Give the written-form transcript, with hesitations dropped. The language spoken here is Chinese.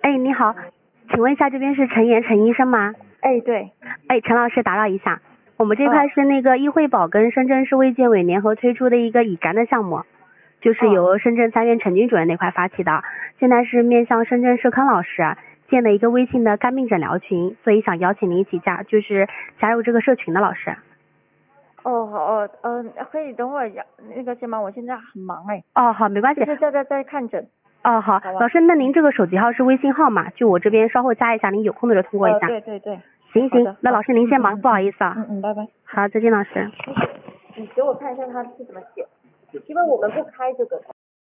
哎，你好，请问一下这边是陈岩陈医生吗？ 哎，对。 哎，陈老师打扰一下，我们这块是那个医惠保跟深圳市卫健委联合推出的一个乙肝的项目，就是由深圳3院陈军主任那块发起的，现在是面向深圳社康老师建了一个微信的肝病诊疗群，所以想邀请您一起就是加入这个社群的老师。 哦，好，可以等会儿那个先吗？我现在很忙哎。 哦，好，没关系。 就是在看诊。 哦，好，老师，那您这个手机号是微信号吗？就我这边稍后加一下，您有空的时候通过一下。 对。 行，那老师您先忙，不好意思啊。 拜拜。 好，再见，老师。 你给我看一下他是怎么写，因为我们不开这个。